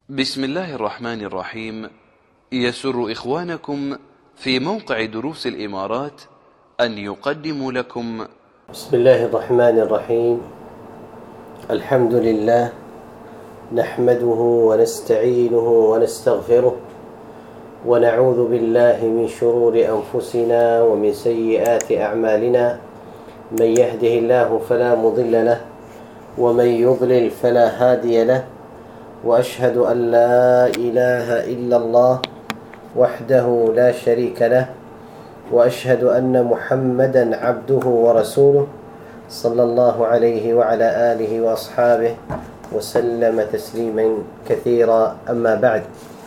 بسم الله الرحمن الرحيم. يسر إخوانكم في موقع دروس الإمارات أن يقدموا لكم بسم الله الرحمن الرحيم. الحمد لله نحمده ونستعينه ونستغفره ونعوذ بالله من شرور أنفسنا ومن سيئات أعمالنا. من يهده الله فلا مضل له ومن يضلل فلا هادي له، وأشهد أن لا إله إلا الله وحده لا شريك له، وأشهد أن محمدا عبده ورسوله صلى الله عليه وعلى آله وأصحابه وسلم تسليما كثيرا. أما بعد،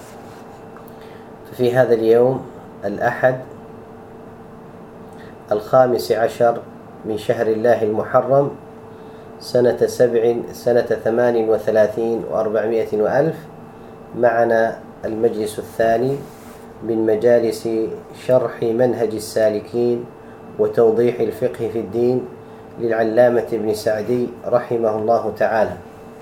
ففي هذا اليوم الأحد 15 من شهر الله المحرم سنة 38 و400 وألف، معنا المجلس الثاني من مجالس شرح منهج السالكين وتوضيح الفقه في الدين للعلامة ابن سعدي رحمه الله تعالى.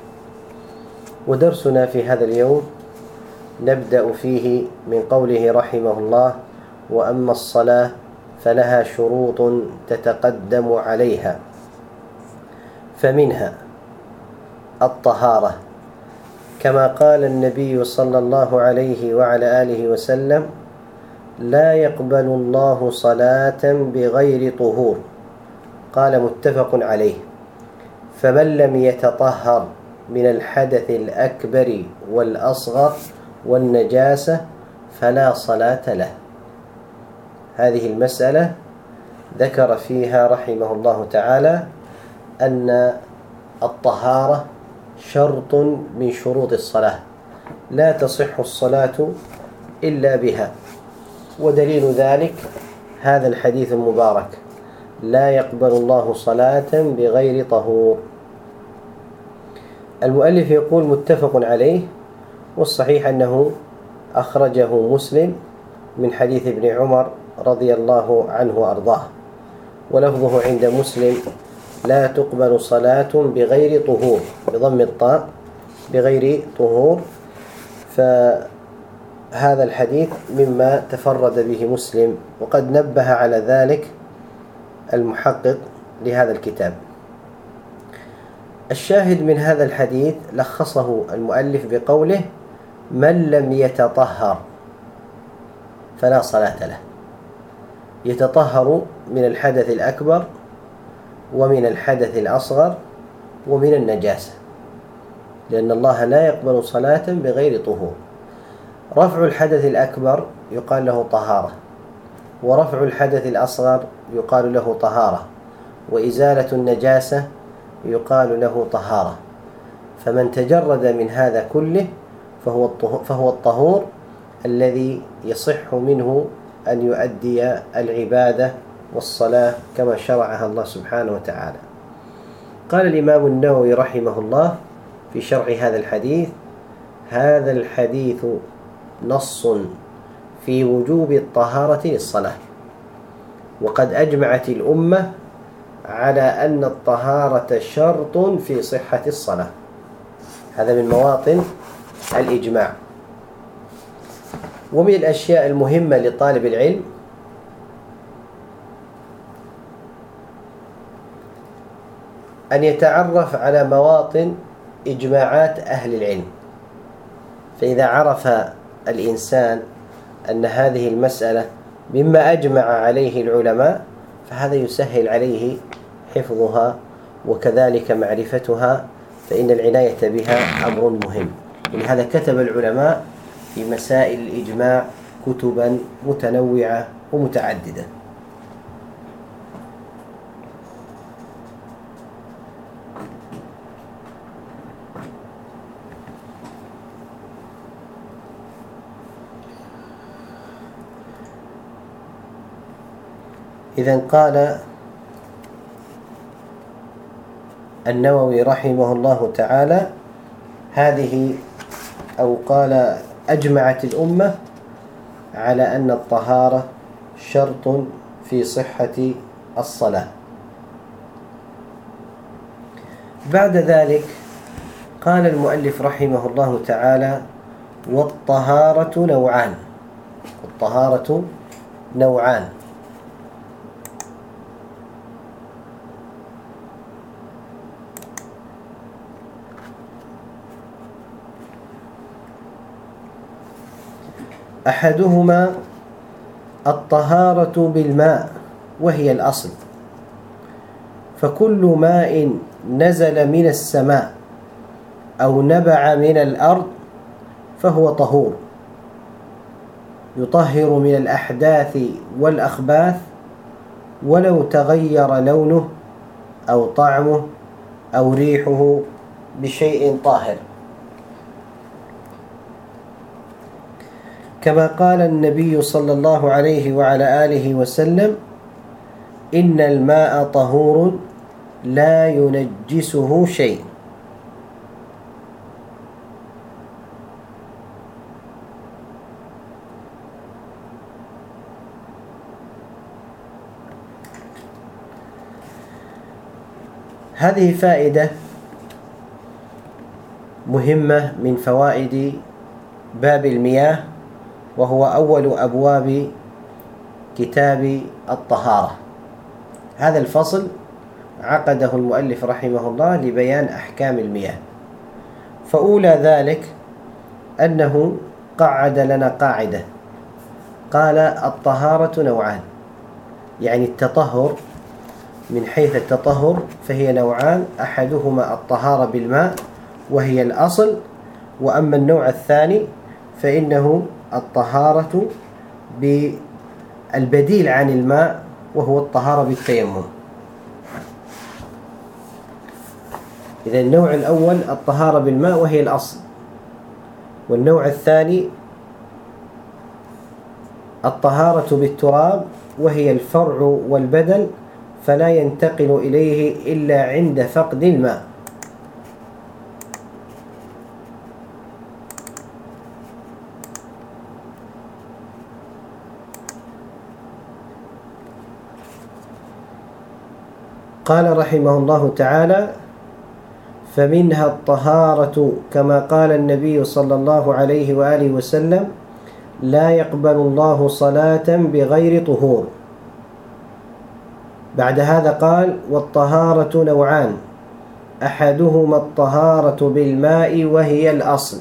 ودرسنا في هذا اليوم نبدأ فيه من قوله رحمه الله: وأما الصلاة فلها شروط تتقدم عليها، فمنها الطهارة، كما قال النبي صلى الله عليه وعلى آله وسلم: لا يقبل الله صلاة بغير طهور. قال متفق عليه. فمن لم يتطهر من الحدث الأكبر والأصغر والنجاسة فلا صلاة له. هذه المسألة ذكر فيها رحمه الله تعالى أن الطهارة شرط من شروط الصلاة، لا تصح الصلاة إلا بها. ودليل ذلك هذا الحديث المبارك: لا يقبل الله صلاة بغير طهور. المؤلف يقول متفق عليه، والصحيح أنه أخرجه مسلم من حديث ابن عمر رضي الله عنه وأرضاه، ولفظه عند مسلم: لا تقبل صلاة بغير طهور، بضم الطاء، بغير طهور. فهذا الحديث مما تفرد به مسلم، وقد نبه على ذلك المحقق لهذا الكتاب. الشاهد من هذا الحديث لخصه المؤلف بقوله: من لم يتطهر فلا صلاة له. يتطهر من الحدث الأكبر ومن الحدث الأصغر ومن النجاسة، لأن الله لا يقبل صلاة بغير طهور. رفع الحدث الأكبر يقال له طهارة، ورفع الحدث الأصغر يقال له طهارة، وإزالة النجاسة يقال له طهارة. فمن تجرد من هذا كله فهو الطهور الذي يصح منه أن يؤدي العبادة والصلاة كما شرعها الله سبحانه وتعالى. قال الإمام النووي رحمه الله في شرح هذا الحديث: هذا الحديث نص في وجوب الطهارة للصلاة، وقد أجمعت الأمة على أن الطهارة شرط في صحة الصلاة. هذا من مواطن الإجماع. ومن الأشياء المهمة لطالب العلم أن يتعرف على مواطن إجماعات أهل العلم، فإذا عرف الإنسان أن هذه المسألة مما أجمع عليه العلماء فهذا يسهل عليه حفظها وكذلك معرفتها، فإن العناية بها أمر مهم. ولهذا كتب العلماء في مسائل الإجماع كتبا متنوعة ومتعددة. إذن قال النووي رحمه الله تعالى: قال أجمعت الأمة على أن الطهارة شرط في صحة الصلاة. بعد ذلك قال المؤلف رحمه الله تعالى: والطهارة نوعان. الطهارة نوعان. أحدهما الطهارة بالماء وهي الأصل، فكل ماء نزل من السماء أو نبع من الأرض فهو طهور، يطهر من الأحداث والأخباث ولو تغير لونه أو طعمه أو ريحه بشيء طاهر، كما قال النبي صلى الله عليه وعلى آله وسلم: إن الماء طهور لا ينجسه شيء. هذه فائدة مهمة من فوائد باب المياه، وهو أول أبواب كتاب الطهارة. هذا الفصل عقده المؤلف رحمه الله لبيان أحكام المياه. فأولى ذلك أنه قعد لنا قاعدة، قال: الطهارة نوعان، يعني التطهر من حيث التطهر فهي نوعان، أحدهما الطهارة بالماء وهي الأصل، وأما النوع الثاني فإنه الطهارة بالبديل عن الماء وهو الطهارة بالتيمم. إذا النوع الأول الطهارة بالماء وهي الأصل، والنوع الثاني الطهارة بالتراب وهي الفرع والبدل، فلا ينتقل إليه إلا عند فقد الماء. قال رحمه الله تعالى: فمنها الطهارة كما قال النبي صلى الله عليه وآله وسلم: لا يقبل الله صلاة بغير طهور. بعد هذا قال: والطهارة نوعان، أحدهما الطهارة بالماء وهي الأصل.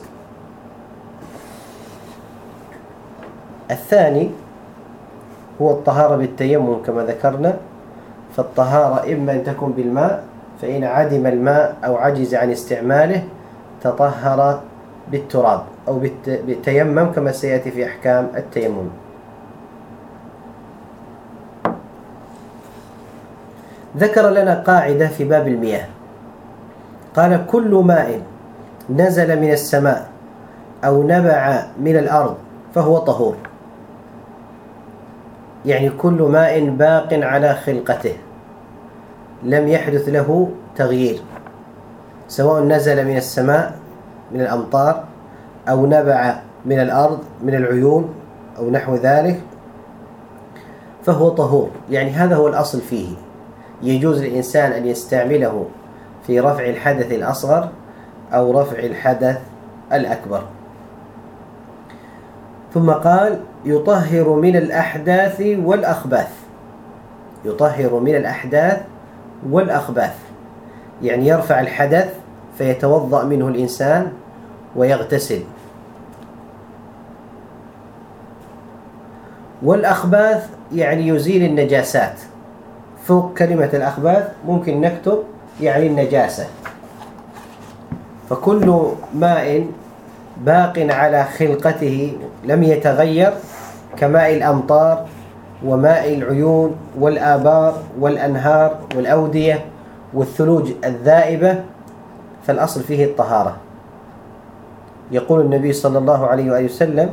الثاني هو الطهارة بالتيمم كما ذكرنا. فالطهارة إما أن تكون بالماء، فإن عدم الماء أو عجز عن استعماله تطهر بالتراب أو بالتيمم كما سيأتي في أحكام التيمم. ذكر لنا قاعدة في باب المياه، قال: كل ماء نزل من السماء أو نبع من الأرض فهو طهور، يعني كل ماء باق على خلقته لم يحدث له تغيير، سواء نزل من السماء من الأمطار أو نبع من الأرض من العيون أو نحو ذلك، فهو طهور. يعني هذا هو الأصل فيه، يجوز للإنسان أن يستعمله في رفع الحدث الأصغر أو رفع الحدث الأكبر. ثم قال: يطهر من الأحداث والأخباث. يطهر من الأحداث والأخباث، يعني يرفع الحدث فيتوضأ منه الإنسان ويغتسل. والأخباث يعني يزيل النجاسات. فوق كلمة الأخباث ممكن نكتب يعني النجاسة. فكل ماء باق على خلقته لم يتغير كماء الأمطار وماء العيون والآبار والأنهار والأودية والثلوج الذائبة، فالأصل فيه الطهارة. يقول النبي صلى الله عليه وآله وسلم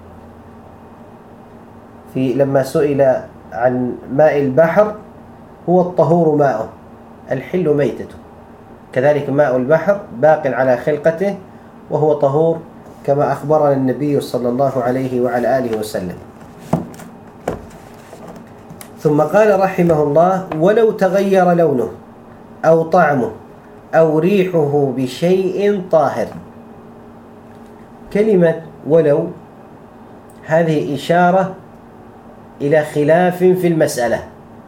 لما سئل عن ماء البحر: هو الطهور ماؤه الحل ميتته. كذلك ماء البحر باق على خلقته وهو طهور كما أخبرنا النبي صلى الله عليه وعلى آله وسلم. ثم قال رحمه الله: ولو تغير لونه أو طعمه أو ريحه بشيء طاهر. كلمة ولو هذه إشارة إلى خلاف في المسألة،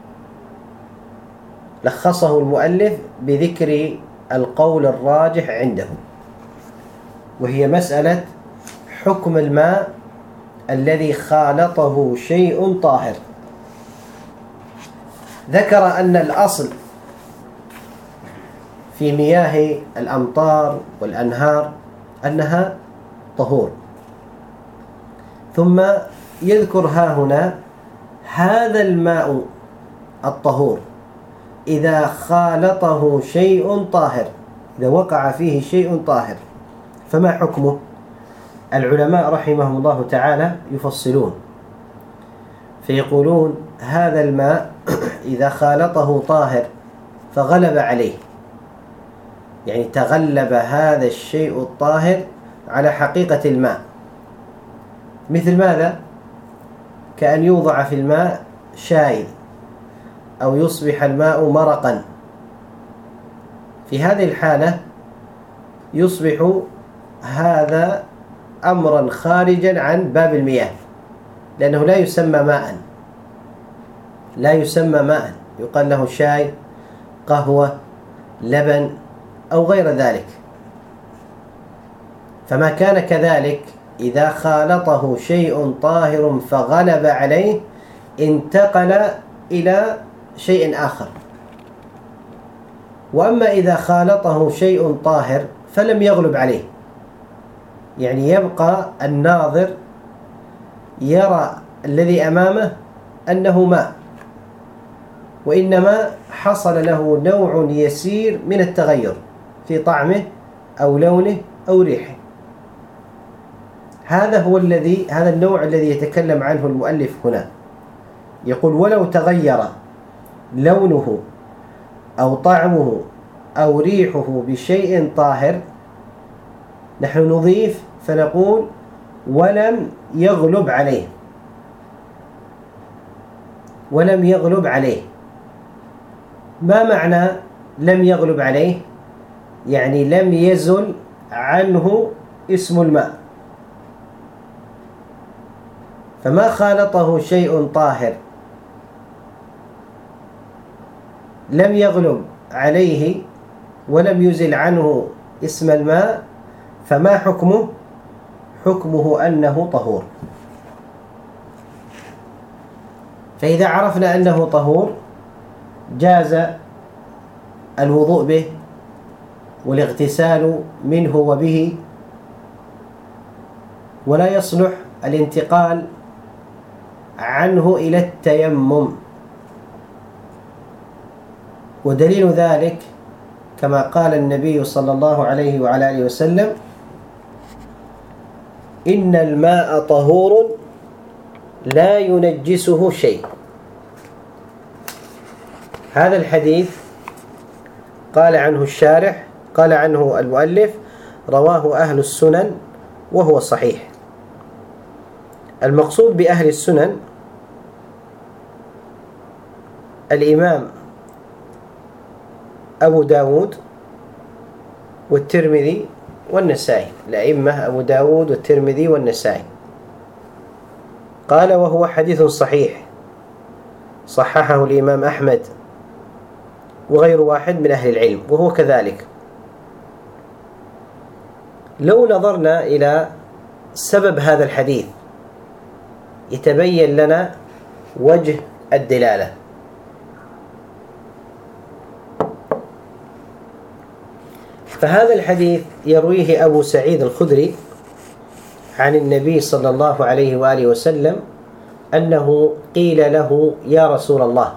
لخصه المؤلف بذكر القول الراجح عنده، وهي مسألة حكم الماء الذي خالطه شيء طاهر. ذكر أن الأصل في مياه الأمطار والأنهار أنها طهور، ثم يذكر ها هنا هذا الماء الطهور إذا خالطه شيء طاهر، إذا وقع فيه شيء طاهر فما حكمه؟ العلماء رحمهم الله تعالى يفصلون فيقولون هذا الماء إذا خالطه طاهر فغلب عليه، يعني تغلب هذا الشيء الطاهر على حقيقة الماء، مثل ماذا؟ كأن يوضع في الماء شاي أو يصبح الماء مرقا. في هذه الحالة يصبح هذا أمرا خارجا عن باب المياه، لأنه لا يسمى ماء، لا يسمى ماء، يقال له شاي، قهوة، لبن أو غير ذلك. فما كان كذلك إذا خالطه شيء طاهر فغلب عليه انتقل إلى شيء آخر. وأما إذا خالطه شيء طاهر فلم يغلب عليه، يعني يبقى الناظر يرى الذي أمامه أنه ماء، وإنما حصل له نوع يسير من التغير في طعمه أو لونه أو ريحه. هذا النوع الذي يتكلم عنه المؤلف هنا. يقول ولو تغير لونه أو طعمه أو ريحه بشيء طاهر، نحن نضيف فنقول ولم يغلب عليه، ولم يغلب عليه. ما معنى لم يغلب عليه؟ يعني لم يزل عنه اسم الماء، فما خالطه شيء طاهر لم يغلب عليه ولم يزل عنه اسم الماء، فما حكمه؟ حكمه أنه طهور. فإذا عرفنا أنه طهور جاز الوضوء به والاغتسال منه وبه، ولا يصلح الانتقال عنه إلى التيمم. ودليل ذلك كما قال النبي صلى الله عليه وعلى آله وسلم: إن الماء طهور لا ينجسه شيء. هذا الحديث قال عنه الشارح، قال عنه المؤلف: رواه أهل السنن وهو صحيح. المقصود بأهل السنن الإمام أبو داود والترمذي والنسائي، الأئمة أبو داود والترمذي والنسائي. قال: وهو حديث صحيح صححه الإمام أحمد وغير واحد من أهل العلم، وهو كذلك. لو نظرنا إلى سبب هذا الحديث يتبين لنا وجه الدلالة. فهذا الحديث يرويه أبو سعيد الخدري عن النبي صلى الله عليه وآله وسلم أنه قيل له: يا رسول الله،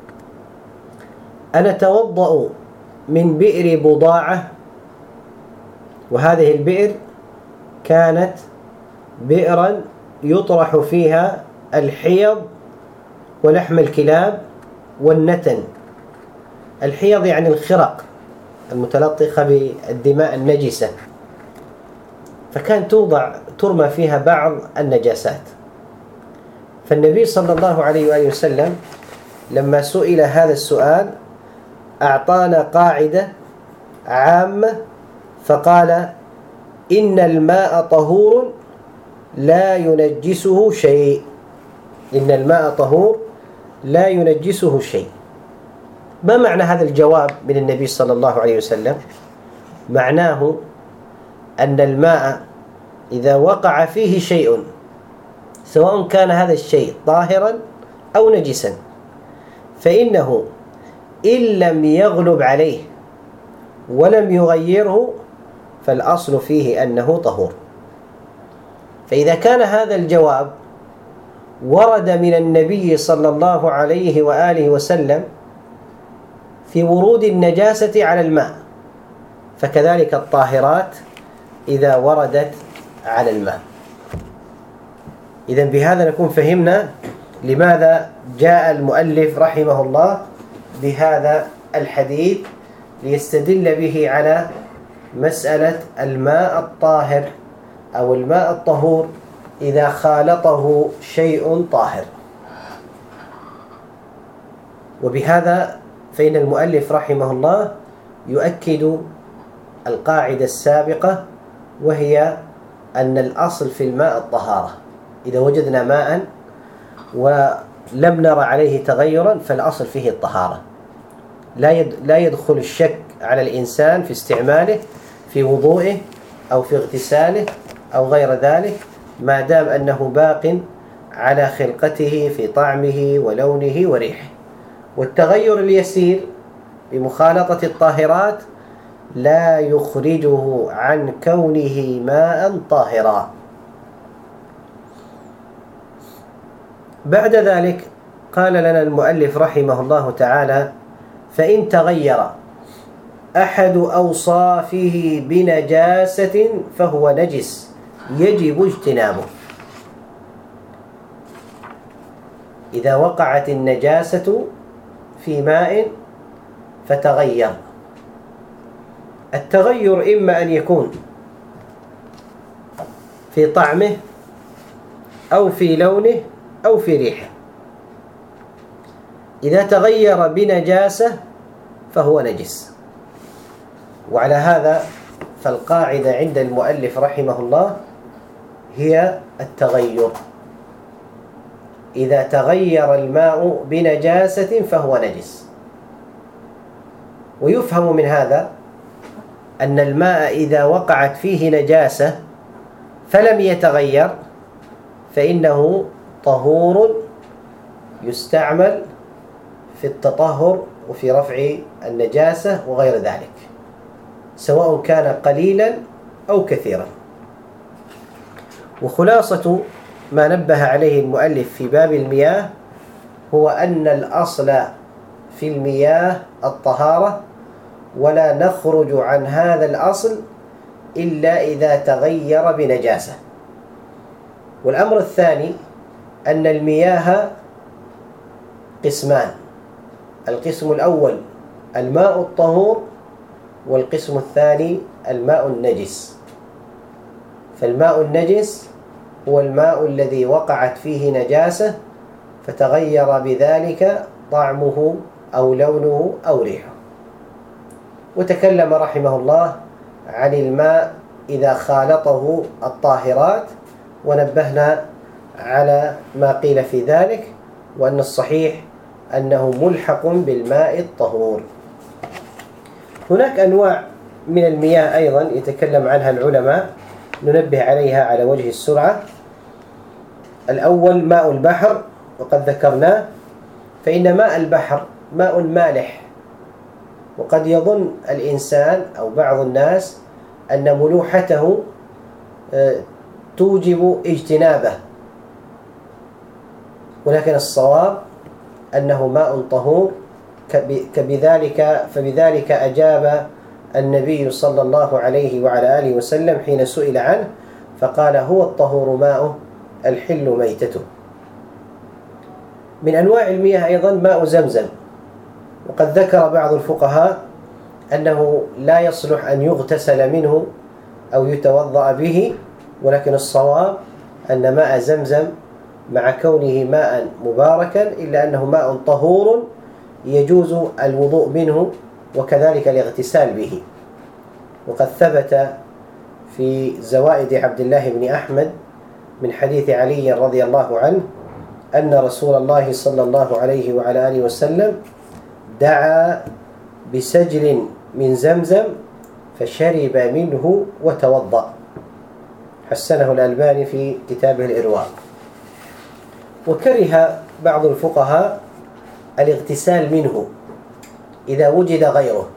أنا أتوضأ من بئر بضاعة، وهذه البئر كانت بئرا يطرح فيها الحيض ولحم الكلاب والنتن. الحيض يعني الخرق المتلطخة بالدماء النجسة، فكان ترمى فيها بعض النجاسات. فالنبي صلى الله عليه وآله وسلم لما سئل هذا السؤال أعطانا قاعدة عامة، فقال: إن الماء طهور لا ينجسه شيء، إن الماء طهور لا ينجسه شيء. ما معنى هذا الجواب من النبي صلى الله عليه وسلم؟ معناه أن الماء إذا وقع فيه شيء، سواء كان هذا الشيء طاهرا أو نجسا، فإنه إن لم يغلب عليه ولم يغيره فالأصل فيه أنه طهور. فإذا كان هذا الجواب ورد من النبي صلى الله عليه وآله وسلم في ورود النجاسة على الماء، فكذلك الطاهرات إذا وردت على الماء. إذن بهذا نكون فهمنا لماذا جاء المؤلف رحمه الله بهذا الحديث، ليستدل به على مسألة الماء الطاهر أو الماء الطهور إذا خالطه شيء طاهر. وبهذا فإن المؤلف رحمه الله يؤكد القاعدة السابقة، وهي أن الأصل في الماء الطهارة. إذا وجدنا ماء ولم نرى عليه تغيرا فالأصل فيه الطهارة، لا يدخل الشك على الإنسان في استعماله في وضوئه أو في اغتساله أو غير ذلك، ما دام أنه باق على خلقته في طعمه ولونه وريحه. والتغير اليسير بمخالطة الطاهرات لا يخرجه عن كونه ماء طاهرا. بعد ذلك قال لنا المؤلف رحمه الله تعالى: فإن تغير أحد أوصافه بنجاسة فهو نجس يجب اجتنابه. إذا وقعت النجاسة في ماء فتغير، التغير إما أن يكون في طعمه أو في لونه أو في ريحه. إذا تغير بنجاسة فهو نجس. وعلى هذا فالقاعدة عند المؤلف رحمه الله هي التغير. إذا تغير الماء بنجاسة فهو نجس. ويفهم من هذا أن الماء إذا وقعت فيه نجاسة فلم يتغير فإنه طهور يستعمل في التطهر وفي رفع النجاسة وغير ذلك، سواء كان قليلا أو كثيرا. وخلاصة ما نبه عليه المؤلف في باب المياه هو أن الأصل في المياه الطهارة، ولا نخرج عن هذا الأصل إلا إذا تغير بنجاسة. والأمر الثاني أن المياه قسمان: القسم الأول الماء الطهور، والقسم الثاني الماء النجس. فالماء النجس هو الماء الذي وقعت فيه نجاسة فتغير بذلك طعمه أو لونه أو ريحه. وتكلم رحمه الله عن الماء إذا خالطه الطاهرات، ونبهنا على ما قيل في ذلك، وأن الصحيح أنه ملحق بالماء الطهور. هناك أنواع من المياه أيضا يتكلم عنها العلماء، ننبه عليها على وجه السرعة. الأول ماء البحر، وقد ذكرناه، فإن ماء البحر ماء مالح، وقد يظن الإنسان أو بعض الناس أن ملوحته توجب اجتنابه، ولكن الصواب أنه ماء طهور. فبذلك أجاب النبي صلى الله عليه وعلى آله وسلم حين سئل عنه فقال: هو الطهور ماؤه الحل ميتته. من أنواع المياه أيضا ماء زمزم، وقد ذكر بعض الفقهاء أنه لا يصلح أن يغتسل منه أو يتوضأ به، ولكن الصواب أن ماء زمزم مع كونه ماء مباركا إلا أنه ماء طهور يجوز الوضوء منه وكذلك الاغتسال به. وقد ثبت في زوائد عبد الله بن أحمد من حديث علي رضي الله عنه أن رسول الله صلى الله عليه وعلى آله وسلم دعا بسجل من زمزم فشرب منه وتوضأ. حسنه الألباني في كتابه الإرواء. وكره بعض الفقهاء الاغتسال منه إذا وجد غيره،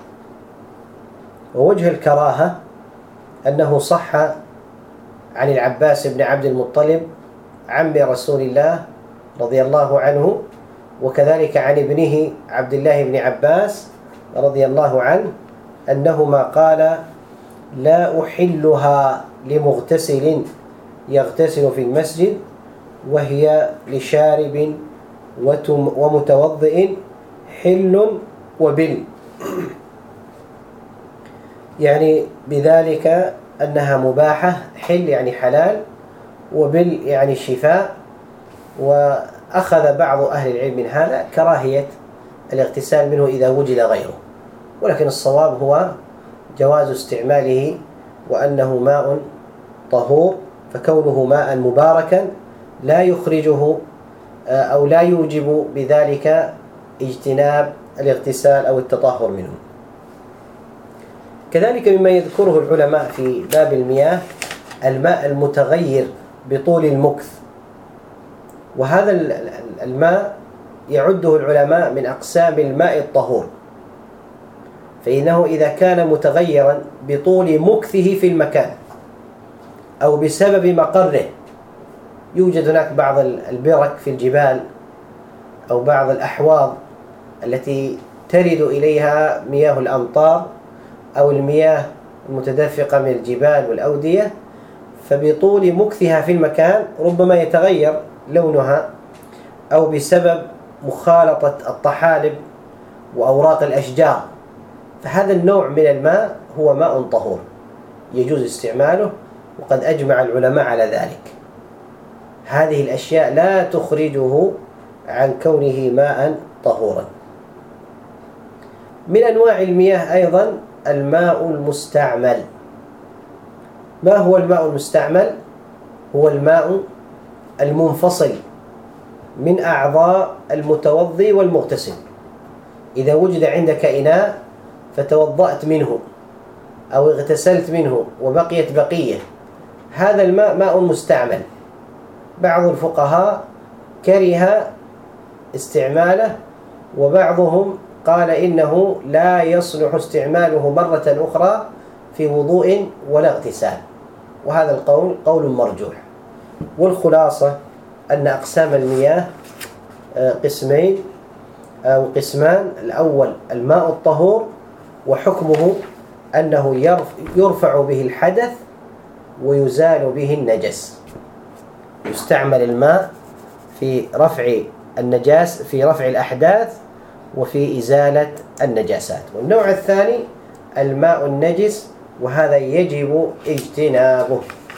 ووجه الكراهة أنه صح عن العباس بن عبد المطلب عم رسول الله رضي الله عنه، وكذلك عن ابنه عبد الله بن عباس رضي الله عنه أنهما قال: لا أحلها لمغتسل يغتسل في المسجد وهي لشارب ومتوضئ حل وبل، يعني بذلك أنها مباحة. حل يعني حلال، وبل يعني شفاء. وأخذ بعض أهل العلم من هذا كراهية الاغتسال منه إذا وجد غيره، ولكن الصواب هو جواز استعماله وأنه ماء طهور، فكونه ماء مباركا لا يخرجه أو لا يوجب بذلك اجتناب الاغتسال أو التطهر منه. كذلك مما يذكره العلماء في باب المياه الماء المتغير بطول المكث، وهذا الماء يعده العلماء من أقسام الماء الطهور، فإنه إذا كان متغيرا بطول مكثه في المكان أو بسبب مقره، يوجد هناك بعض البرك في الجبال أو بعض الأحواض التي ترد إليها مياه الأمطار أو المياه المتدفقة من الجبال والأودية، فبطول مكثها في المكان ربما يتغير لونها، أو بسبب مخالطة الطحالب وأوراق الأشجار، فهذا النوع من الماء هو ماء طهور يجوز استعماله، وقد أجمع العلماء على ذلك. هذه الأشياء لا تخرجه عن كونه ماء طهورا. من أنواع المياه أيضا الماء المستعمل. ما هو الماء المستعمل؟ هو الماء المنفصل من أعضاء المتوضي والمغتسل. إذا وجد عندك إناء فتوضأت منه أو اغتسلت منه وبقيت بقية، هذا الماء ماء مستعمل. بعض الفقهاء كره استعماله، وبعضهم قال إنه لا يصلح استعماله مرة أخرى في وضوء ولا اغتسال، وهذا القول قول مرجوح. والخلاصة أن أقسام المياه قسمين أو قسمان. الأول الماء الطهور، وحكمه أنه يرفع به الحدث ويزال به النجس. يستعمل الماء في رفع النجاس، في رفع الأحداث وفي إزالة النجاسات. والنوع الثاني الماء النجس، وهذا يجب اجتنابه.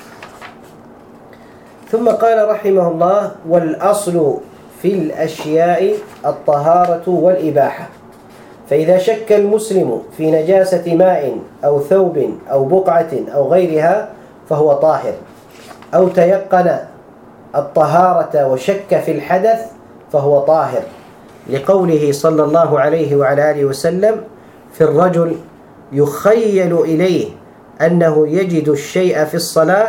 ثم قال رحمه الله: والأصل في الأشياء الطهارة والإباحة، فإذا شك المسلم في نجاسة ماء أو ثوب أو بقعة أو غيرها فهو طاهر، أو تيقن الطهارة وشك في الحدث فهو طاهر، لقوله صلى الله عليه وعلى آله وسلم: في الرجل يخيل إليه أنه يجد الشيء في الصلاة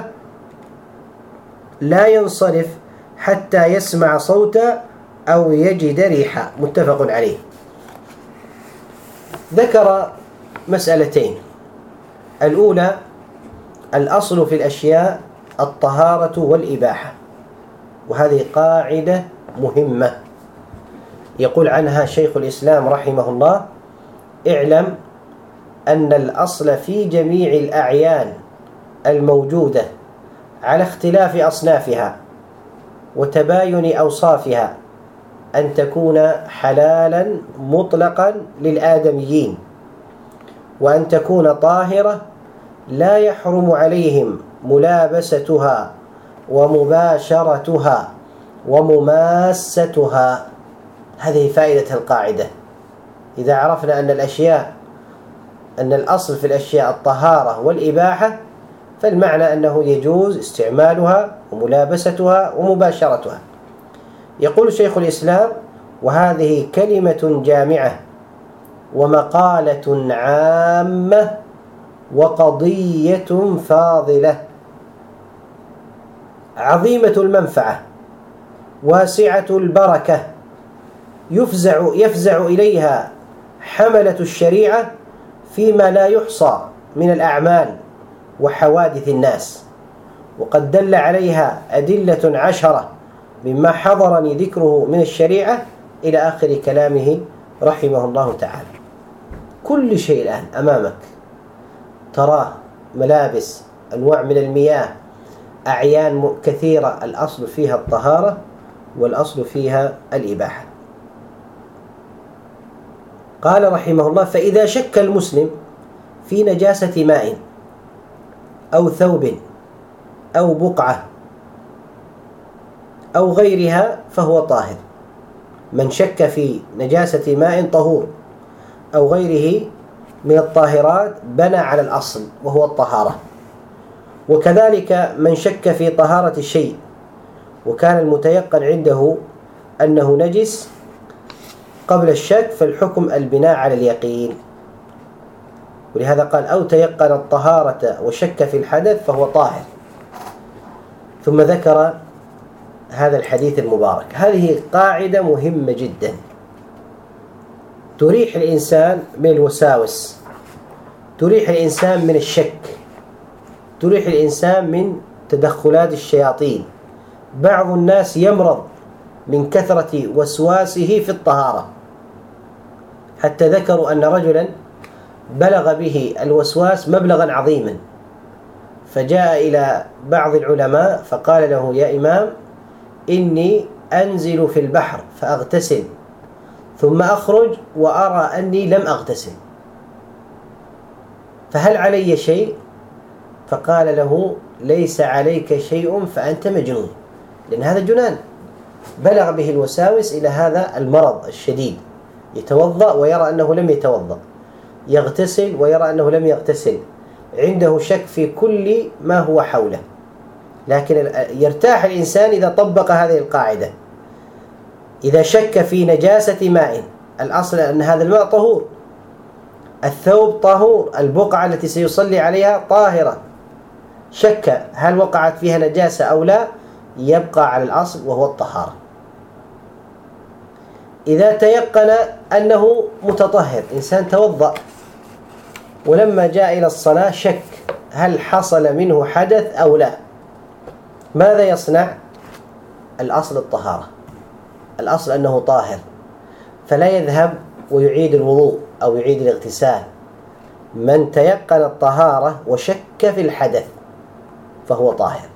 لا ينصرف حتى يسمع صوتا أو يجد ريحا. متفق عليه. ذكر مسألتين. الأولى الأصل في الأشياء الطهارة والإباحة، وهذه قاعدة مهمة يقول عنها شيخ الإسلام رحمه الله: اعلم أن الأصل في جميع الأعيان الموجودة على اختلاف أصنافها وتباين أوصافها أن تكون حلالا مطلقا للآدميين، وأن تكون طاهرة لا يحرم عليهم ملابستها ومباشرتها ومماستها. هذه فائدة القاعدة. إذا عرفنا أن الأصل في الأشياء الطهارة والإباحة، فالمعنى أنه يجوز استعمالها وملابستها ومباشرتها. يقول شيخ الإسلام: وهذه كلمة جامعة ومقالة عامة وقضية فاضلة عظيمة المنفعة واسعة البركة، يفزع إليها حملة الشريعة فيما لا يحصى من الأعمال وحوادث الناس، وقد دل عليها أدلة عشرة مما حضرني ذكره من الشريعة إلى آخر كلامه رحمه الله تعالى. كل شيء الآن أمامك تراه، ملابس، أنواع من المياه، أعيان كثيرة، الأصل فيها الطهارة والأصل فيها الإباحة. قال رحمه الله: فإذا شك المسلم في نجاسة ماء أو ثوب أو بقعة أو غيرها فهو طاهر. من شك في نجاسة ماء طهور أو غيره من الطاهرات بنى على الأصل وهو الطهارة. وكذلك من شك في طهارة الشيء وكان المتيقن عنده أنه نجس قبل الشك، فالحكم البناء على اليقين. ولهذا قال: أو تيقن الطهارة وشك في الحدث فهو طاهر. ثم ذكر هذا الحديث المبارك. هذه قاعدة مهمة جدا تريح الإنسان من الوساوس، تريح الإنسان من الشك، تريح الإنسان من تدخلات الشياطين. بعض الناس يمرض من كثرة وسواسه في الطهارة، حتى ذكروا أن رجلا بلغ به الوسواس مبلغا عظيما، فجاء إلى بعض العلماء فقال له: يا إمام، إني أنزل في البحر فأغتسل ثم أخرج وأرى أني لم أغتسل، فهل علي شيء؟ فقال له: ليس عليك شيء فأنت مجنون. لأن هذا جنان، بلغ به الوساوس إلى هذا المرض الشديد. يتوضأ ويرى أنه لم يتوضأ، يغتسل ويرى أنه لم يغتسل، عنده شك في كل ما هو حوله. لكن يرتاح الإنسان إذا طبق هذه القاعدة. إذا شك في نجاسة ماء، الأصل أن هذا الماء طهور، الثوب طهور، البقعة التي سيصلي عليها طاهرة، شك هل وقعت فيها نجاسة أو لا، يبقى على الأصل وهو الطهارة. إذا تيقن أنه متطهر، إنسان توضأ ولما جاء إلى الصلاة شك هل حصل منه حدث أو لا، ماذا يصنع؟ الأصل الطهارة، الأصل أنه طاهر، فلا يذهب ويعيد الوضوء أو يعيد الاغتسال. من تيقن الطهارة وشك في الحدث فهو طاهر.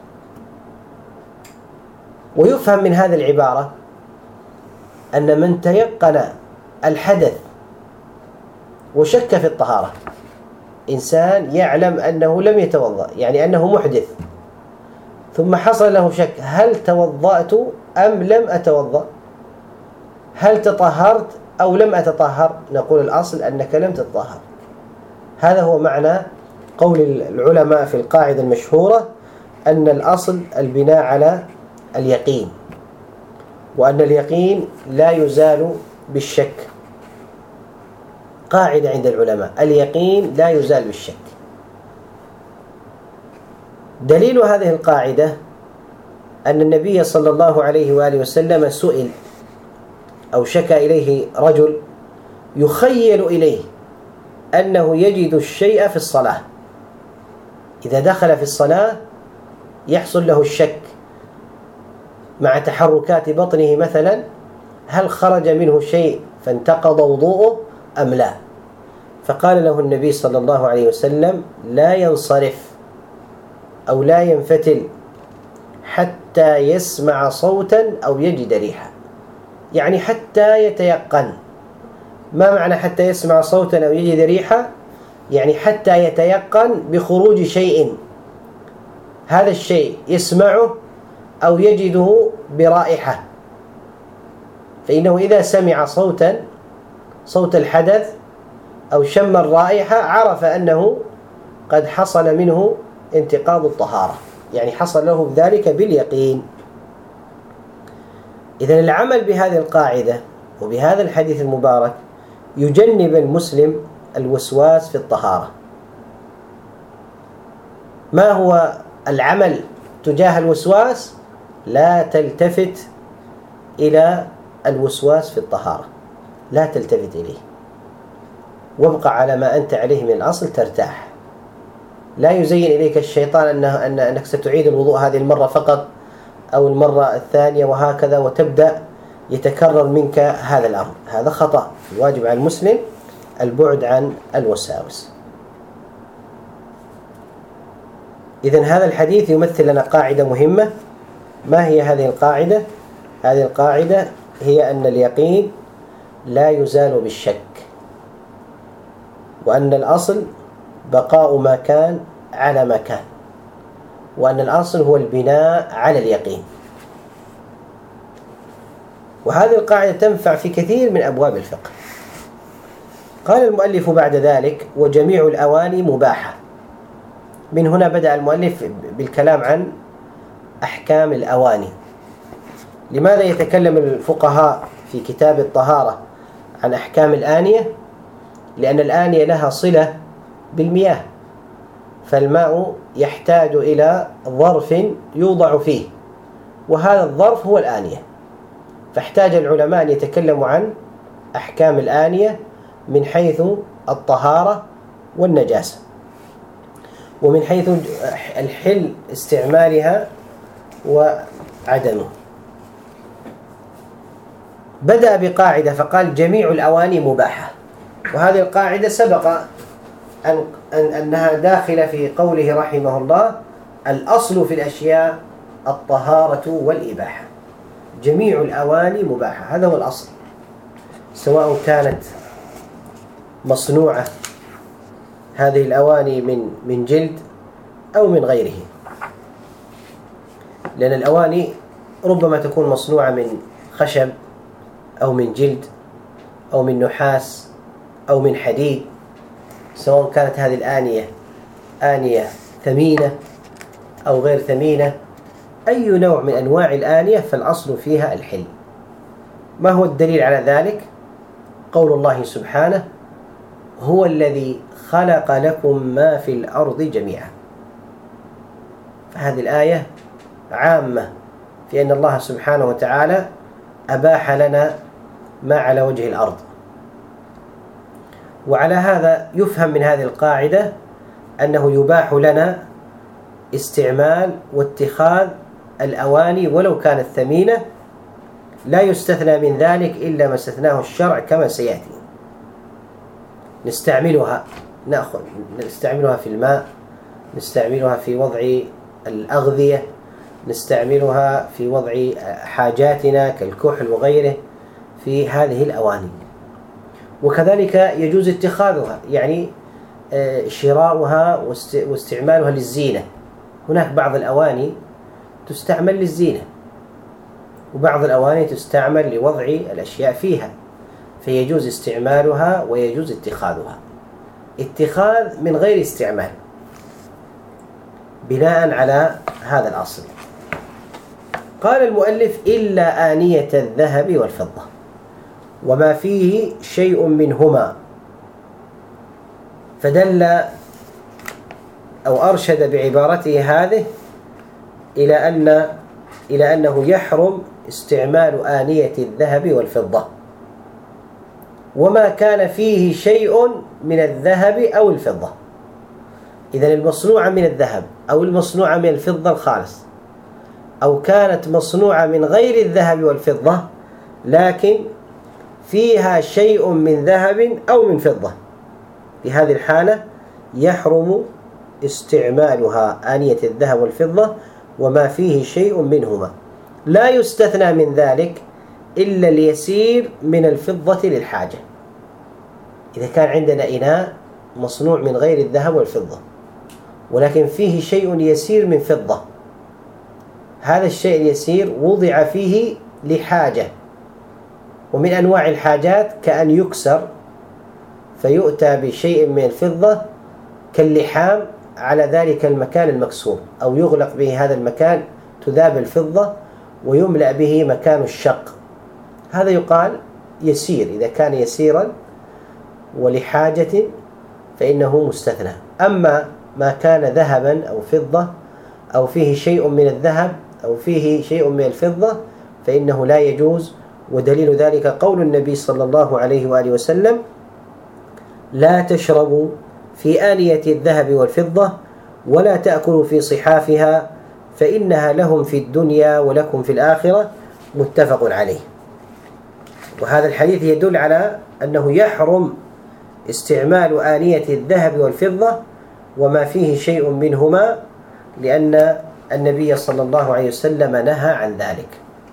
ويفهم من هذه العبارة أن من تيقن الحدث وشك في الطهارة، إنسان يعلم أنه لم يتوضأ، يعني أنه محدث، ثم حصل له شك هل توضأت أم لم أتوضأ، هل تطهرت أو لم أتطهر، نقول الأصل أنك لم تتطهر. هذا هو معنى قول العلماء في القاعدة المشهورة أن الأصل البناء على اليقين، وأن اليقين لا يزال بالشك. قاعدة عند العلماء: اليقين لا يزال بالشك. دليل هذه القاعدة أن النبي صلى الله عليه وآله وسلم سئل أو شكى إليه رجل يخيل إليه أنه يجد الشيء في الصلاة، إذا دخل في الصلاة يحصل له الشك مع تحركات بطنه مثلا، هل خرج منه شيء فانتقض وضوءه أم لا؟ فقال له النبي صلى الله عليه وسلم: لا ينصرف أو لا ينفتل حتى يسمع صوتا أو يجد ريحا، يعني حتى يتيقن. ما معنى حتى يسمع صوتا أو يجد ريحا؟ يعني حتى يتيقن بخروج شيء، هذا الشيء يسمعه أو يجده برائحة. فإنه إذا سمع صوتا، صوت الحدث، أو شم الرائحة، عرف أنه قد حصل منه انتقاض الطهارة، يعني حصل له ذلك باليقين. إذن العمل بهذه القاعدة وبهذا الحديث المبارك يجنب المسلم الوسواس في الطهارة. ما هو العمل تجاه الوسواس؟ لا تلتفت إلى الوسواس في الطهارة، لا تلتفت إليه، وابقى على ما أنت عليه من الأصل ترتاح. لا يزين إليك الشيطان أنك ستعيد الوضوء هذه المرة فقط أو المرة الثانية وهكذا، وتبدأ يتكرر منك هذا الأمر. هذا خطأ. الواجب على المسلم البعد عن الوساوس. إذن هذا الحديث يمثل لنا قاعدة مهمة. ما هي هذه القاعدة؟ هذه القاعدة هي أن اليقين لا يزال بالشك، وأن الأصل بقاء ما كان على ما كان، وأن الأصل هو البناء على اليقين. وهذه القاعدة تنفع في كثير من أبواب الفقه. قال المؤلف بعد ذلك: وجميع الأواني مباحة. من هنا بدأ المؤلف بالكلام عن أحكام الأواني. لماذا يتكلم الفقهاء في كتاب الطهارة عن أحكام الآنية؟ لأن الآنية لها صلة بالمياه، فالماء يحتاج إلى ظرف يوضع فيه، وهذا الظرف هو الآنية. فاحتاج العلماء أن يتكلموا عن أحكام الآنية من حيث الطهارة والنجاسة، ومن حيث الحل استعمالها وعدمه. بدأ بقاعدة فقال: جميع الأواني مباحة. وهذه القاعدة سبق أنها داخلة في قوله رحمه الله: الأصل في الأشياء الطهارة والإباحة. جميع الأواني مباحة، هذا هو الأصل، سواء كانت مصنوعة هذه الأواني من جلد أو من غيره، لأن الأواني ربما تكون مصنوعة من خشب أو من جلد أو من نحاس أو من حديد. سواء كانت هذه الآنية آنية ثمينة أو غير ثمينة، أي نوع من أنواع الآنية فالأصل فيها الحل. ما هو الدليل على ذلك؟ قول الله سبحانه: هو الذي خلق لكم ما في الأرض جميعا. فهذه الآية عامة في أن الله سبحانه وتعالى أباح لنا ما على وجه الأرض. وعلى هذا يفهم من هذه القاعدة أنه يباح لنا استعمال واتخاذ الأواني ولو كانت ثمينة، لا يستثنى من ذلك إلا ما استثناه الشرع كما سيأتي. نستعملها في الماء، نستعملها في وضع الأغذية، نستعملها في وضع حاجاتنا كالكحل وغيره في هذه الأواني. وكذلك يجوز اتخاذها، يعني شراؤها واستعمالها للزينة. هناك بعض الأواني تستعمل للزينة، وبعض الأواني تستعمل لوضع الأشياء فيها، فيجوز استعمالها ويجوز اتخاذها. اتخاذ من غير استعمال بناء على هذا الأصل. قال المؤلف: إلا آنية الذهب والفضة وما فيه شيء منهما. فدل أو أرشد بعبارته هذه إلى أنه يحرم استعمال آنية الذهب والفضة وما كان فيه شيء من الذهب أو الفضة. إذن المصنوعة من الذهب أو المصنوعة من الفضة الخالص، أو كانت مصنوعة من غير الذهب والفضة لكن فيها شيء من ذهب أو من فضة، في هذه الحالة يحرم استعمالها آنية الذهب والفضة وما فيه شيء منهما. لا يستثنى من ذلك إلا اليسير من الفضة للحاجة. إذا كان عندنا إناء مصنوع من غير الذهب والفضة ولكن فيه شيء يسير من فضة، هذا الشيء اليسير وضع فيه لحاجة، ومن أنواع الحاجات كأن يكسر فيؤتى بشيء من الفضة كاللحام على ذلك المكان المكسور، أو يغلق به هذا المكان، تذاب الفضة ويملأ به مكان الشق، هذا يقال يسير. إذا كان يسيرا ولحاجة فإنه مستثنى. أما ما كان ذهبا أو فضة أو فيه شيء من الذهب أو فيه شيء من الفضة فإنه لا يجوز. ودليل ذلك قول النبي صلى الله عليه وآله وسلم: لا تشربوا في آنية الذهب والفضة ولا تأكلوا في صحافها فإنها لهم في الدنيا ولكم في الآخرة، متفق عليه. وهذا الحديث يدل على أنه يحرم استعمال آنية الذهب والفضة وما فيه شيء منهما، لأن النبي صلى الله عليه وسلم نهى عن ذلك.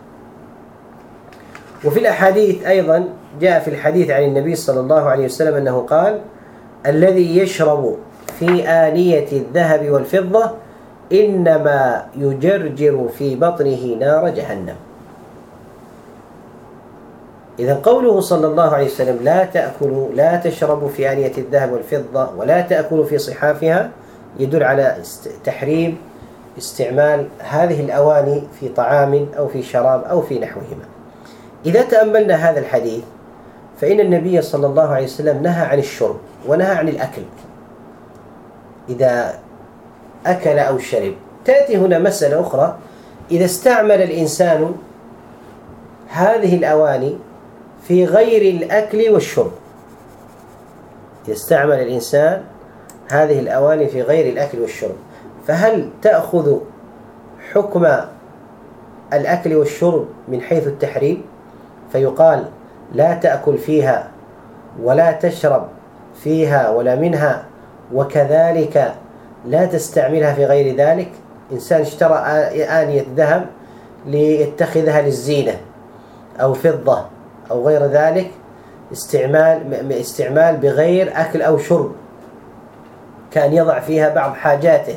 وفي الأحاديث أيضا جاء في الحديث عن النبي صلى الله عليه وسلم أنه قال: الذي يشرب في آنية الذهب والفضة إنما يجرجر في بطنه نار جهنم. إذا قوله صلى الله عليه وسلم: لا تشربوا في آنية الذهب والفضة ولا تأكلوا في صحافها، يدل على تحريم استعمال هذه الأواني في طعام أو في شراب أو في نحوهما. إذا تأملنا هذا الحديث فإن النبي صلى الله عليه وسلم نهى عن الشرب ونهى عن الأكل إذا أكل أو شرب. تأتي هنا مسألة أخرى: إذا استعمل الإنسان هذه الأواني في غير الأكل والشرب، يستعمل الإنسان هذه الأواني في غير الأكل والشرب، فهل تأخذ حكم الأكل والشرب من حيث التحريم؟ فيقال: لا تأكل فيها ولا تشرب فيها ولا منها، وكذلك لا تستعملها في غير ذلك. إنسان اشترى آنية ذهب ليتخذها للزينة أو فضة أو غير ذلك، استعمال بغير أكل أو شرب، كان يضع فيها بعض حاجاته.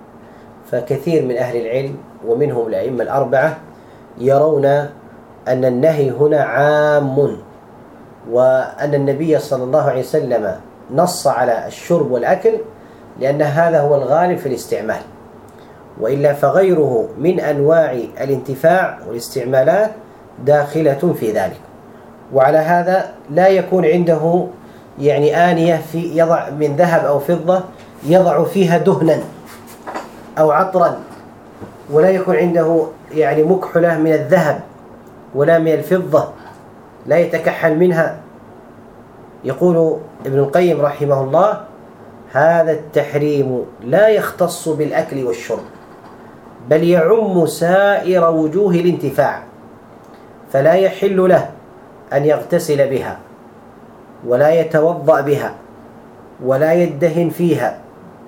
فكثير من أهل العلم ومنهم الأئمة الأربعة يرون أن النهي هنا عام، وأن النبي صلى الله عليه وسلم نص على الشرب والأكل لأن هذا هو الغالب في الاستعمال، وإلا فغيره من أنواع الانتفاع والاستعمالات داخلة في ذلك. وعلى هذا لا يكون عنده آنية يضع من ذهب أو فضة يضع فيها دهنا أو عطرا، ولا يكون عنده مكحلة من الذهب ولا من الفضة لا يتكحل منها. يقول ابن القيم رحمه الله: هذا التحريم لا يختص بالأكل والشرب، بل يعم سائر وجوه الانتفاع، فلا يحل له أن يغتسل بها ولا يتوضأ بها ولا يدهن فيها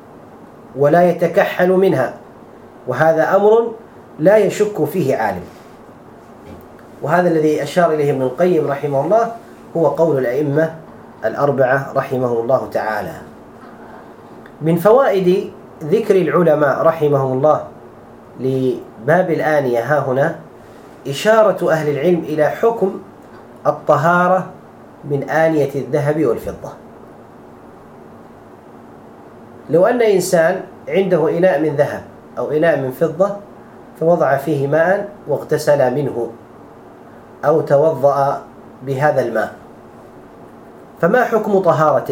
ولا يتكحل منها، وهذا أمر لا يشك فيه عالم. وهذا الذي أشار إليه ابن القيم رحمه الله هو قول الأئمة الأربعة رحمه الله تعالى. من فوائد ذكر العلماء رحمهم الله لباب الآنية ها هنا إشارة أهل العلم إلى حكم الطهارة من آنية الذهب والفضة. لو أن إنسان عنده إناء من ذهب أو إناء من فضة فوضع فيه ماء واغتسل منه أو توضأ بهذا الماء، فما حكم طهارته؟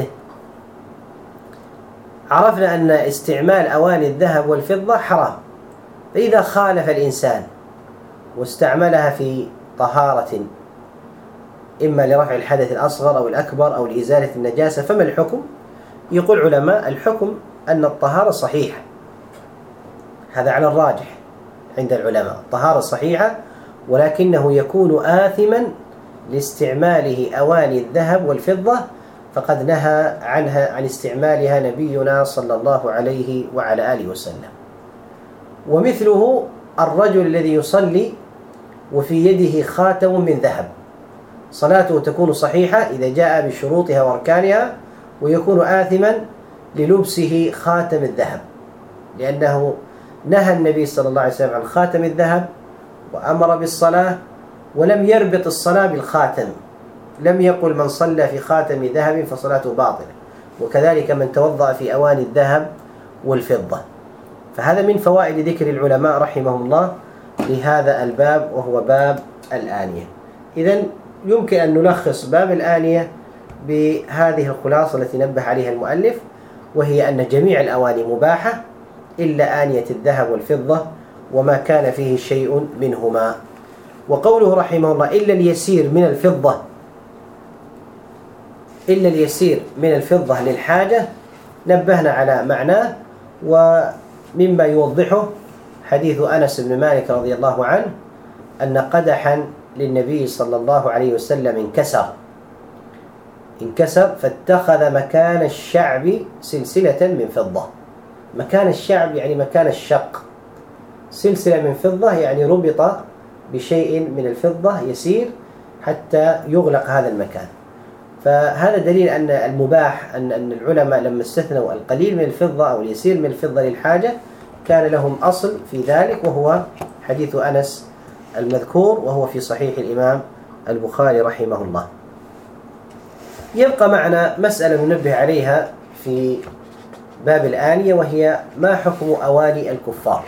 عرفنا أن استعمال أواني الذهب والفضة حرام، فإذا خالف الإنسان واستعملها في طهارة إما لرفع الحدث الأصغر أو الأكبر أو لإزالة النجاسة، فما الحكم؟ يقول علماء الحكم أن الطهارة صحيحة، هذا على الراجح عند العلماء، الطهارة صحيحة، ولكنه يكون آثما لاستعماله أواني الذهب والفضة، فقد نهى عنها عن استعمالها نبينا صلى الله عليه وعلى آله وسلم. ومثله الرجل الذي يصلي وفي يده خاتم من ذهب، صلاته تكون صحيحة إذا جاء بشروطها وأركانها، ويكون آثما للبسه خاتم الذهب، لأنه نهى النبي صلى الله عليه وسلم عن خاتم الذهب وأمر بالصلاة ولم يربط الصلاة بالخاتم، لم يقل من صلى في خاتم ذهب فصلاته باطلة، وكذلك من توضأ في أواني الذهب والفضة. فهذا من فوائد ذكر العلماء رحمهم الله لهذا الباب، وهو باب الآنية. إذن يمكن أن نلخص باب الآنية بهذه الخلاصة التي نبه عليها المؤلف، وهي أن جميع الأواني مباحة إلا آنية الذهب والفضة وما كان فيه شيء منهما. وقوله رحمه الله إلا اليسير من الفضة للحاجة، نبهنا على معناه، ومما يوضحه حديث أنس بن مالك رضي الله عنه أن قدحا للنبي صلى الله عليه وسلم انكسر فاتخذ مكان الشعب سلسلة من فضة. مكان الشعب يعني مكان الشق، سلسلة من فضة يعني ربط بشيء من الفضة يسير حتى يغلق هذا المكان. فهذا دليل أن المباح، أن العلماء لما استثنوا القليل من الفضة أو اليسير من الفضة للحاجة كان لهم أصل في ذلك، وهو حديث أنس المذكور، وهو في صحيح الإمام البخاري رحمه الله. يبقى معنا مسألة ننبه عليها في باب الآنية، وهي ما حكم أواني الكفار.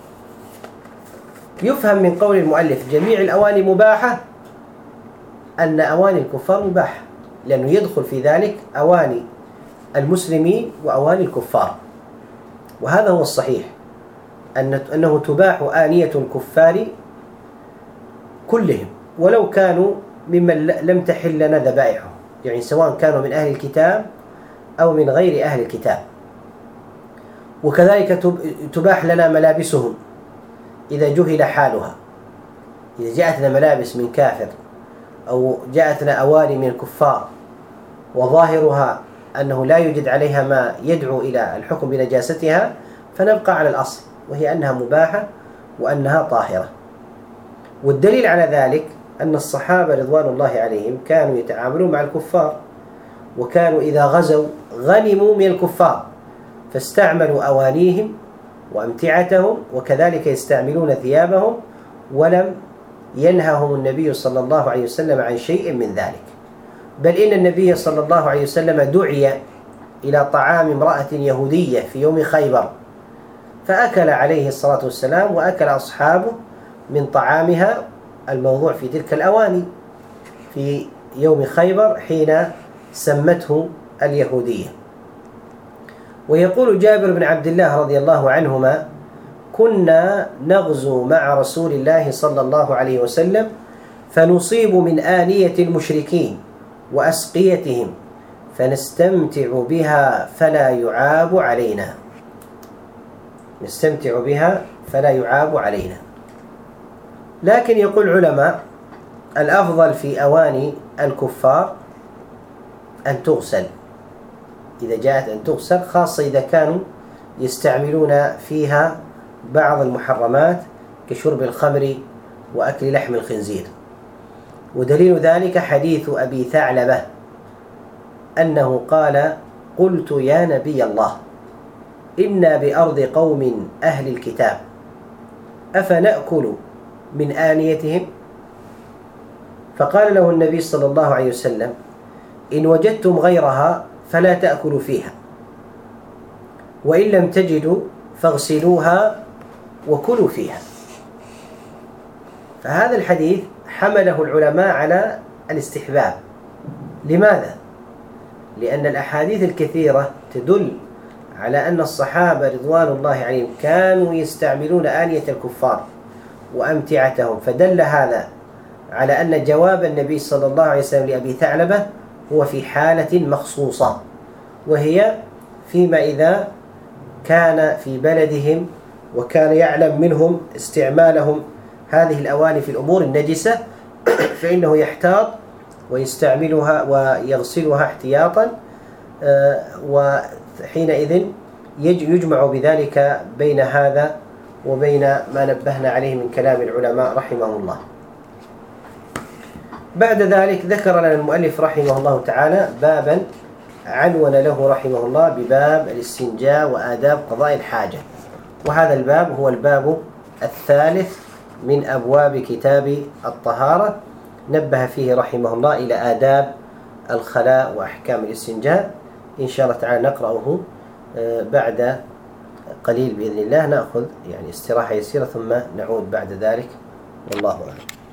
يفهم من قول المؤلف جميع الأواني مباحة أن أواني الكفار مباحة، لأنه يدخل في ذلك أواني المسلمين وأواني الكفار. وهذا هو الصحيح، أنه تباح آنية الكفار كلهم ولو كانوا ممن لم تحل لنا ذبائحهم، يعني سواء كانوا من أهل الكتاب أو من غير أهل الكتاب. وكذلك تباح لنا ملابسهم إذا جهل حالها، إذا جاءتنا ملابس من كافر أو جاءتنا أواني من الكفار وظاهرها أنه لا يوجد عليها ما يدعو إلى الحكم بنجاستها، فنبقى على الأصل، وهي أنها مباحة وأنها طاهرة. والدليل على ذلك أن الصحابة رضوان الله عليهم كانوا يتعاملون مع الكفار، وكانوا إذا غزوا غنموا من الكفار فاستعملوا أوانيهم وأمتعتهم، وكذلك يستعملون ثيابهم، ولم ينههم النبي صلى الله عليه وسلم عن شيء من ذلك. بل إن النبي صلى الله عليه وسلم دعي إلى طعام امرأة يهودية في يوم خيبر، فأكل عليه الصلاة والسلام وأكل أصحابه من طعامها الموضوع في تلك الأواني في يوم خيبر حين سمته اليهودية. ويقول جابر بن عبد الله رضي الله عنهما: كنا نغزو مع رسول الله صلى الله عليه وسلم فنصيب من آنية المشركين وأسقيتهم فنستمتع بها فلا يعاب علينا. نستمتع بها فلا يعاب علينا. لكن يقول العلماء الأفضل في أواني الكفار أن تغسل، إذا جاءت أن تغسل، خاصة إذا كانوا يستعملون فيها بعض المحرمات كشرب الخمر وأكل لحم الخنزير. ودليل ذلك حديث أبي ثعلبة أنه قال: قلت يا نبي الله إنا بأرض قوم أهل الكتاب أفنأكل من آنيتهم؟ فقال له النبي صلى الله عليه وسلم: إن وجدتم غيرها فلا تأكلوا فيها، وإن لم تجدوا فاغسلوها وكلوا فيها. فهذا الحديث حمله العلماء على الاستحباب. لماذا؟ لأن الأحاديث الكثيرة تدل على أن الصحابة رضوان الله عليهم كانوا يستعملون آنية الكفار وأمتعتهم، فدل هذا على أن جواب النبي صلى الله عليه وسلم لأبي ثعلبة هو في حالة مخصوصة، وهي فيما إذا كان في بلدهم وكان يعلم منهم استعمالهم هذه الأواني في الأمور النجسة، فإنه يحتاط ويستعملها ويغسلها احتياطا، وحينئذ يجمع بذلك بين هذا وبين ما نبهنا عليه من كلام العلماء رحمه الله. بعد ذلك ذكر لنا المؤلف رحمه الله تعالى بابا عنون له رحمه الله بباب الاستنجاء وآداب قضاء الحاجة، وهذا الباب هو الباب الثالث من أبواب كتاب الطهارة. نبه فيه رحمه الله إلى آداب الخلاء وأحكام الاستنجاء. إن شاء الله تعالى نقرأه بعد قليل بإذن الله نأخذ يعني استراحة يسيرة ثم نعود بعد ذلك، والله أعلم.